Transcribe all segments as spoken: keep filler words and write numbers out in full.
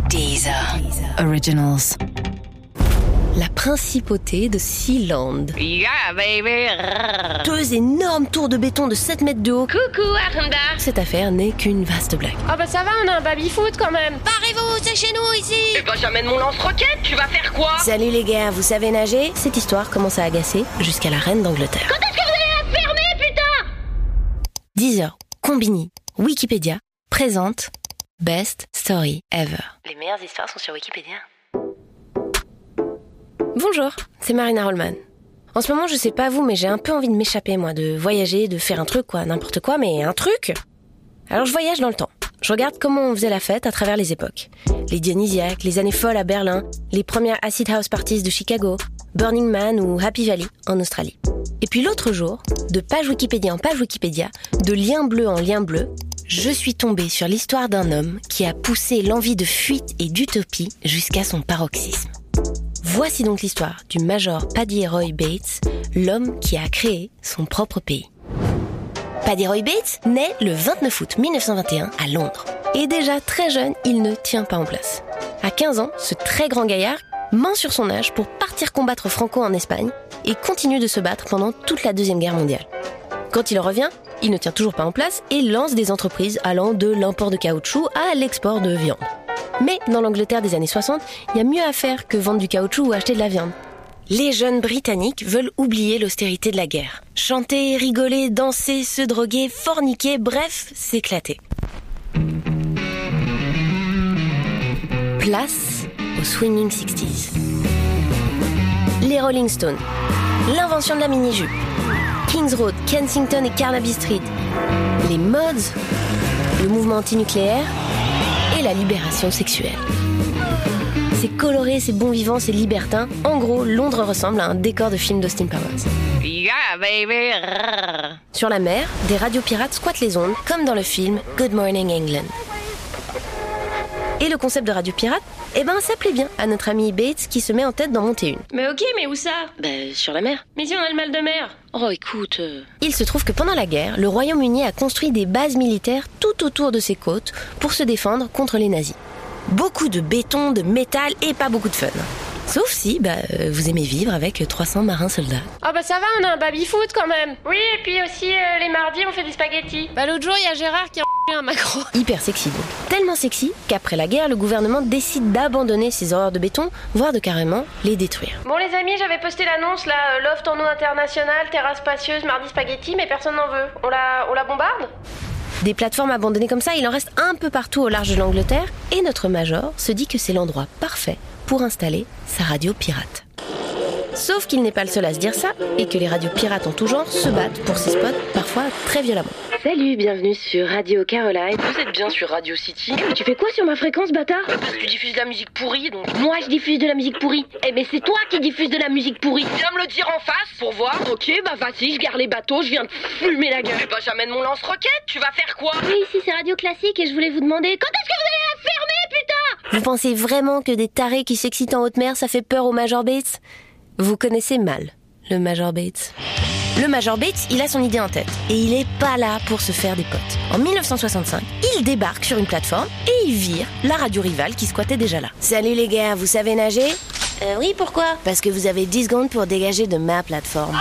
Deezer Originals. La principauté de Sealand. Yeah, baby. Deux énormes tours de béton de sept mètres de haut. Coucou, Aranda. Cette affaire n'est qu'une vaste blague. Ah bah ça va, on a un baby-foot quand même. Barrez-vous, c'est chez nous ici. Eh bah j'amène mon lance-roquette, tu vas faire quoi? Salut les gars, vous savez nager? Cette histoire commence à agacer jusqu'à la reine d'Angleterre. Quand est-ce que vous allez la fermer, putain? Deezer, Combini, Wikipédia présente Best Story Ever. Les meilleures histoires sont sur Wikipédia. Bonjour, c'est Marina Rollman. En ce moment, je sais pas vous, mais j'ai un peu envie de m'échapper, moi, de voyager, de faire un truc, quoi, n'importe quoi, mais un truc. Alors je voyage dans le temps. Je regarde comment on faisait la fête à travers les époques. Les Dionysiaques, les années folles à Berlin, les premières acid house parties de Chicago, Burning Man ou Happy Valley en Australie. Et puis l'autre jour, de page Wikipédia en page Wikipédia, de lien bleu en lien bleu, je suis tombée sur l'histoire d'un homme qui a poussé l'envie de fuite et d'utopie jusqu'à son paroxysme. Voici donc l'histoire du Major Paddy Roy Bates, l'homme qui a créé son propre pays. Paddy Roy Bates naît le vingt-neuf août mille neuf cent vingt et un à Londres. Et déjà très jeune, il ne tient pas en place. À quinze ans, ce très grand gaillard ment sur son âge pour partir combattre Franco en Espagne et continue de se battre pendant toute la Deuxième Guerre mondiale. Quand il revient, il ne tient toujours pas en place et lance des entreprises allant de l'import de caoutchouc à l'export de viande. Mais dans l'Angleterre des années soixante, il y a mieux à faire que vendre du caoutchouc ou acheter de la viande. Les jeunes Britanniques veulent oublier l'austérité de la guerre. Chanter, rigoler, danser, se droguer, forniquer, bref, s'éclater. Place aux Swinging sixties. Les Rolling Stones, l'invention de la mini-jupe, Kings Road, Kensington et Carnaby Street, les mods, le mouvement antinucléaire et la libération sexuelle. C'est coloré, c'est bon vivant, c'est libertin. En gros, Londres ressemble à un décor de film d'Austin Powers. Yeah, baby. Sur la mer, des radios pirates squattent les ondes, comme dans le film Good Morning England. Et le concept de radio pirate, eh ben, ça plaît bien à notre ami Bates qui se met en tête d'en monter une. Mais ok, mais où ça? Ben, sur la mer. Mais si on a le mal de mer. Oh, écoute... Euh... Il se trouve que pendant la guerre, le Royaume-Uni a construit des bases militaires tout autour de ses côtes pour se défendre contre les nazis. Beaucoup de béton, de métal et pas beaucoup de fun. Sauf si, bah, vous aimez vivre avec trois cents marins soldats. Ah bah ça va, on a un baby-foot quand même. Oui, et puis aussi, euh, les mardis, on fait des spaghettis. Bah l'autre jour, il y a Gérard qui a un macro. Hyper sexy donc. Tellement sexy qu'après la guerre, le gouvernement décide d'abandonner ces horreurs de béton, voire de carrément les détruire. Bon les amis, j'avais posté l'annonce là, euh, loft en eau internationale, terrasse spacieuse, mardi spaghetti, mais personne n'en veut. On la, on la bombarde? Des plateformes abandonnées comme ça, il en reste un peu partout au large de l'Angleterre, et notre major se dit que c'est l'endroit parfait pour installer sa radio pirate. Sauf qu'il n'est pas le seul à se dire ça, et que les radios pirates en tout genre se battent pour ces spots, parfois très violemment. Salut, bienvenue sur Radio Caroline. Vous êtes bien sur Radio City? Mais tu fais quoi sur ma fréquence, bâtard? Parce que tu diffuses de la musique pourrie, donc... Moi, je diffuse de la musique pourrie. Eh mais c'est toi qui diffuses de la musique pourrie. Viens me le dire en face, pour voir. Ok, bah vas-y, je garde les bateaux, je viens de fumer la gueule. Eh bah j'amène mon lance-roquette, tu vas faire quoi? Oui, ici c'est Radio Classique et je voulais vous demander... Quand est-ce que vous allez la fermer, putain? Vous pensez vraiment que des tarés qui s'excitent en haute mer, ça fait peur au Major Bates? Vous connaissez mal le Major Bates. Le Major Bates, il a son idée en tête et il est pas là pour se faire des potes. En mille neuf cent soixante-cinq, il débarque sur une plateforme et il vire la radio rivale qui squattait déjà là. Salut les gars, vous savez nager? Euh, oui, pourquoi? Parce que vous avez dix secondes pour dégager de ma plateforme.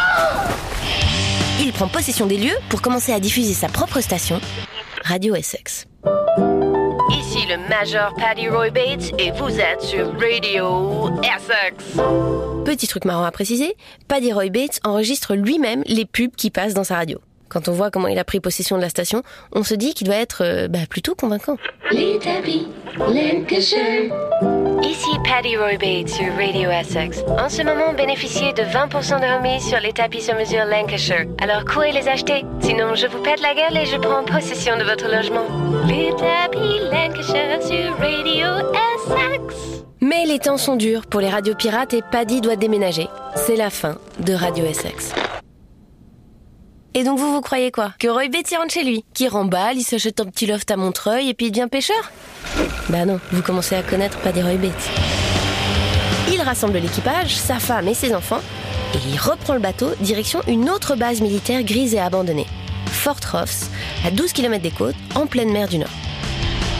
Il prend possession des lieux pour commencer à diffuser sa propre station, Radio Essex. Ici le Major Paddy Roy Bates et vous êtes sur Radio Essex. Petit truc marrant à préciser, Paddy Roy Bates enregistre lui-même les pubs qui passent dans sa radio. Quand on voit comment il a pris possession de la station, on se dit qu'il doit être euh, bah, plutôt convaincant. Les tapis, Lancashire. Ici Paddy Roy Bates sur Radio Essex. En ce moment, bénéficiez de vingt pour cent de remise sur les tapis sur mesure Lancashire. Alors courez les acheter, sinon je vous pète la gueule et je prends possession de votre logement. Les tapis Lancashire sur Radio Essex. Mais les temps sont durs pour les radios pirates et Paddy doit déménager. C'est la fin de Radio Essex. Et donc vous, vous croyez quoi? Que Roy Bates y rentre chez lui, qui remballe, il s'achète un petit loft à Montreuil et puis il devient pêcheur? Bah non, vous commencez à connaître Paddy Roy Bates. Il rassemble l'équipage, sa femme et ses enfants, et il reprend le bateau direction une autre base militaire grise et abandonnée, Fort Ross, à douze kilomètres des côtes, en pleine mer du Nord.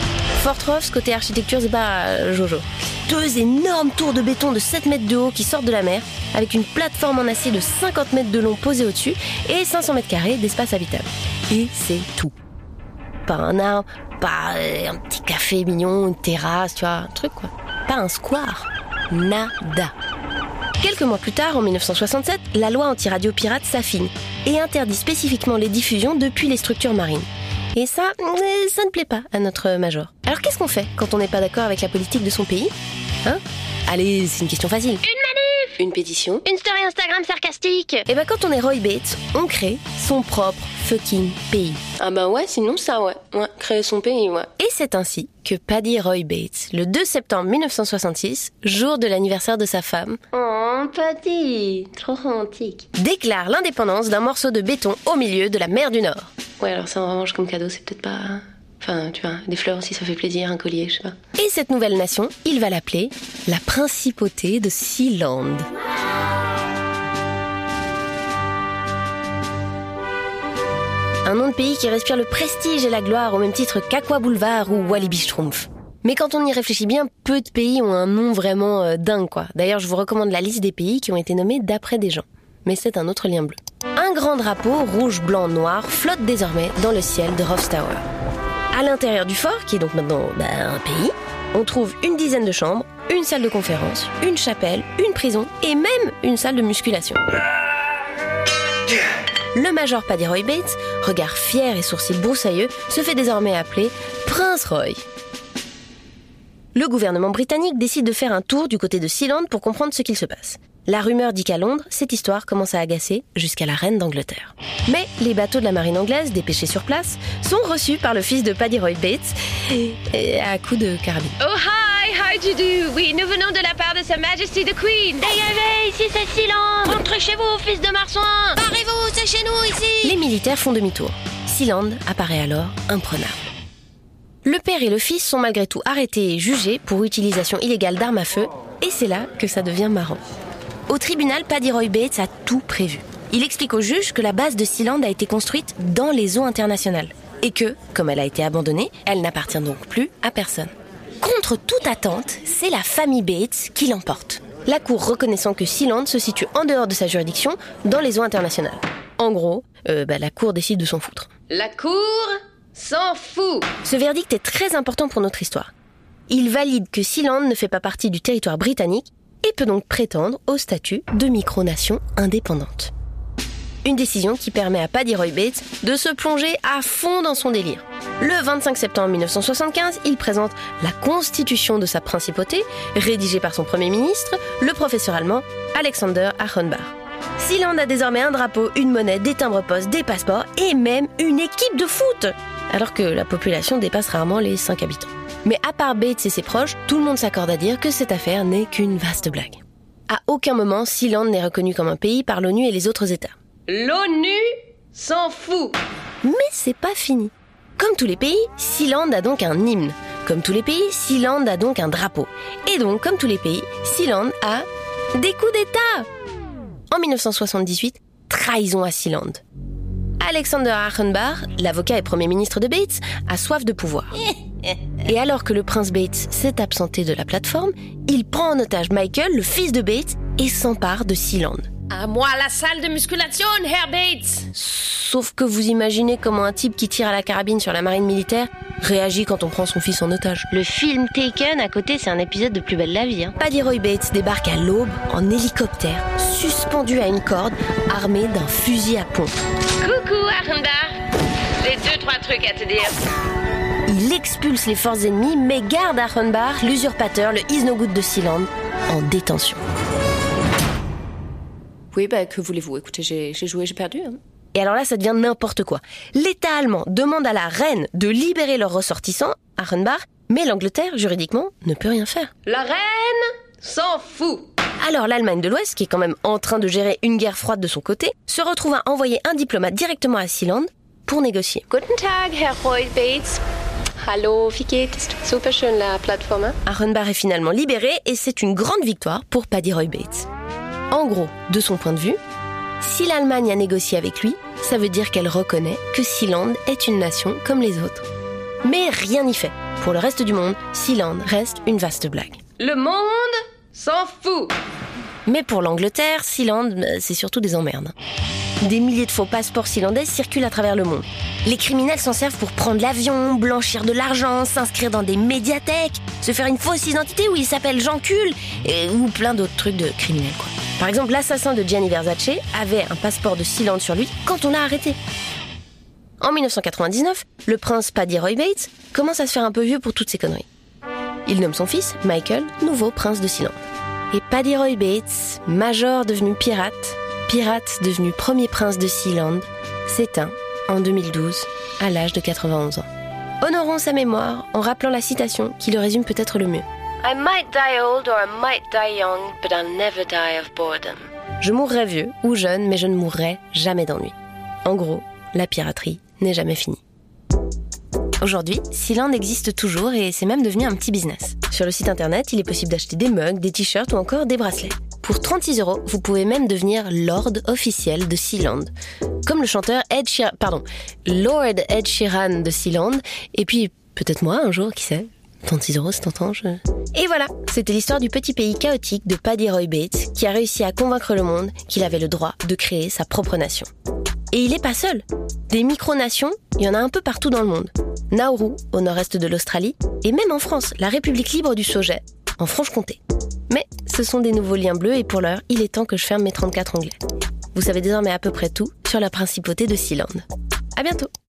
Fortrofs, côté architecture, c'est pas Jojo. Deux énormes tours de béton de sept mètres de haut qui sortent de la mer, avec une plateforme en acier de cinquante mètres de long posée au-dessus et cinq cents mètres carrés d'espace habitable. Et c'est tout. Pas un arbre, pas un petit café mignon, une terrasse, tu vois, un truc quoi. Pas un square. Nada. Quelques mois plus tard, en dix-neuf cent soixante-sept, la loi anti-radio pirate s'affine et interdit spécifiquement les diffusions depuis les structures marines. Et ça, ça ne plaît pas à notre major. Alors qu'est-ce qu'on fait quand on n'est pas d'accord avec la politique de son pays ? Hein ? Allez, c'est une question facile. Une manif ! Une pétition ? Une story Instagram sarcastique ! Et ben quand on est Roy Bates, on crée son propre fucking pays. Ah bah ouais, sinon ça ouais. Ouais, créer son pays, ouais. Et c'est ainsi que Paddy Roy Bates, le deux septembre dix-neuf cent soixante-six, jour de l'anniversaire de sa femme... Oh, Paddy, trop romantique. ...déclare l'indépendance d'un morceau de béton au milieu de la mer du Nord. Ouais, alors ça en revanche comme cadeau, c'est peut-être pas... Enfin, tu vois, des fleurs aussi, ça fait plaisir, un collier, je sais pas. Et cette nouvelle nation, il va l'appeler la Principauté de Sealand. Un nom de pays qui respire le prestige et la gloire au même titre qu'Aqua Boulevard ou Walibi Schtroumpf. Mais quand on y réfléchit bien, peu de pays ont un nom vraiment euh, dingue, quoi. D'ailleurs, je vous recommande la liste des pays qui ont été nommés d'après des gens. Mais c'est un autre lien bleu. Un grand drapeau rouge, blanc, noir flotte désormais dans le ciel de Hofstauer. À l'intérieur du fort, qui est donc maintenant bah, un pays, on trouve une dizaine de chambres, une salle de conférence, une chapelle, une prison et même une salle de musculation. Le major Paddy Roy Bates, regard fier et sourcils broussailleux, se fait désormais appeler Prince Roy. Le gouvernement britannique décide de faire un tour du côté de Sealand pour comprendre ce qu'il se passe. La rumeur dit qu'à Londres, cette histoire commence à agacer jusqu'à la reine d'Angleterre. Mais les bateaux de la marine anglaise, dépêchés sur place, sont reçus par le fils de Paddy Roy Bates et, et à coups de carabine. Oh hi, how do you do? Oui, nous venons de la part de Sa Majesty the Queen. Dégagez, ici c'est Sealand. Rentrez chez vous, fils de marsouin. Barrez-vous, c'est chez nous ici. Les militaires font demi-tour. Sealand apparaît alors imprenable. Le père et le fils sont malgré tout arrêtés et jugés pour utilisation illégale d'armes à feu, et c'est là que ça devient marrant. Au tribunal, Paddy Roy Bates a tout prévu. Il explique au juge que la base de Sealand a été construite dans les eaux internationales et que, comme elle a été abandonnée, elle n'appartient donc plus à personne. Contre toute attente, c'est la famille Bates qui l'emporte. La cour reconnaissant que Sealand se situe en dehors de sa juridiction, dans les eaux internationales. En gros, euh, bah, la cour décide de s'en foutre. La cour s'en fout. Ce verdict est très important pour notre histoire. Il valide que Sealand ne fait pas partie du territoire britannique et peut donc prétendre au statut de micronation indépendante. Une décision qui permet à Paddy Roy Bates de se plonger à fond dans son délire. Le vingt-cinq septembre dix-neuf cent soixante-quinze, il présente la constitution de sa principauté, rédigée par son premier ministre, le professeur allemand Alexander Achenbach. Sealand a désormais un drapeau, une monnaie, des timbres-poste, des passeports et même une équipe de foot, alors que la population dépasse rarement les cinq habitants. Mais à part Bates et ses proches, tout le monde s'accorde à dire que cette affaire n'est qu'une vaste blague. À aucun moment, Sealand n'est reconnu comme un pays par l'ONU et les autres États. L'ONU s'en fout. Mais c'est pas fini. Comme tous les pays, Sealand a donc un hymne. Comme tous les pays, Sealand a donc un drapeau. Et donc, comme tous les pays, Sealand a des coups d'État. En dix-neuf cent soixante-dix-huit, trahison à Sealand. Alexander Achenbach, l'avocat et premier ministre de Bates, a soif de pouvoir. Et alors que le prince Bates s'est absenté de la plateforme, il prend en otage Michael, le fils de Bates, et s'empare de Sealand. À moi la salle de musculation, Herr Bates. Sauf que vous imaginez comment un type qui tire à la carabine sur la marine militaire réagit quand on prend son fils en otage. Le film Taken, à côté, c'est un épisode de Plus belle la vie. Hein. Paddy Roy Bates débarque à l'aube en hélicoptère, suspendu à une corde, armé d'un fusil à pompe. Coucou Achenbach. J'ai deux, trois trucs à te dire. Il expulse les forces ennemies, mais garde Achenbach, l'usurpateur, le is no good de Sealand, en détention. Oui, bah, que voulez-vous ? Écoutez, j'ai, j'ai joué, j'ai perdu. Hein. Et alors là, ça devient n'importe quoi. L'État allemand demande à la reine de libérer leurs ressortissants, Achenbach, mais l'Angleterre, juridiquement, ne peut rien faire. La reine s'en fout. Alors l'Allemagne de l'Ouest, qui est quand même en train de gérer une guerre froide de son côté, se retrouve à envoyer un diplomate directement à Sealand pour négocier. Guten Tag, Herr Roy Bates. Hallo, wie geht's? Super schön la plateforme. Hein? Achenbach est finalement libéré et c'est une grande victoire pour Paddy Roy Bates. En gros, de son point de vue, si l'Allemagne a négocié avec lui, ça veut dire qu'elle reconnaît que Sealand est une nation comme les autres. Mais rien n'y fait. Pour le reste du monde, Sealand reste une vaste blague. Le monde s'en fout. Mais pour l'Angleterre, Sealand, c'est surtout des emmerdes. Des milliers de faux passeports sealandais circulent à travers le monde. Les criminels s'en servent pour prendre l'avion, blanchir de l'argent, s'inscrire dans des médiathèques, se faire une fausse identité où ils s'appellent Jean Cul, et, ou plein d'autres trucs de criminels, quoi. Par exemple, l'assassin de Gianni Versace avait un passeport de Sealand sur lui quand on l'a arrêté. En dix-neuf cent quatre-vingt-dix-neuf, le prince Paddy Roy Bates commence à se faire un peu vieux pour toutes ces conneries. Il nomme son fils, Michael, nouveau prince de Sealand. Et Paddy Roy Bates, major devenu pirate, pirate devenu premier prince de Sealand, s'éteint en deux mille douze, à l'âge de quatre-vingt-onze ans. Honorons sa mémoire en rappelant la citation qui le résume peut-être le mieux. I might die old or I might die young, but I'll never die of boredom. Je mourrai vieux ou jeune, mais je ne mourrai jamais d'ennui. En gros, la piraterie n'est jamais finie. Aujourd'hui, Sealand existe toujours et c'est même devenu un petit business. Sur le site internet, il est possible d'acheter des mugs, des t-shirts ou encore des bracelets. Pour trente-six euros, vous pouvez même devenir Lord officiel de Sealand. Comme le chanteur Ed Sheeran, pardon, Lord Ed Sheeran de Sealand. Et puis, peut-être moi, un jour, qui sait. trente-six euros, c'est tentant, je... Et voilà, c'était l'histoire du petit pays chaotique de Paddy Roy Bates qui a réussi à convaincre le monde qu'il avait le droit de créer sa propre nation. Et il n'est pas seul. Des micronations, il y en a un peu partout dans le monde. Nauru, au nord-est de l'Australie, et même en France, la République libre du Sauget, en Franche-Comté. Mais ce sont des nouveaux liens bleus et pour l'heure, il est temps que je ferme mes trente-quatre onglets. Vous savez désormais à peu près tout sur la principauté de Sealand. À bientôt.